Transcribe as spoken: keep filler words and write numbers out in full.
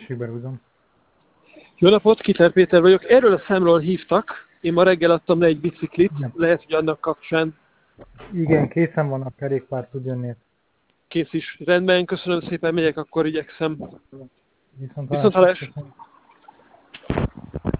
készségbe rúgom. Jó napot, Kiter Péter vagyok. Erről a számról hívtak. Én ma reggel adtam le egy biciklit. Igen. Lehet, hogy annak kapcsán Igen, készen van a kerékpár, tud jönni. kész is. Rendben, köszönöm szépen, megyek, akkor igyekszem. Viszont Viszont hallásra, hallás. köszönöm.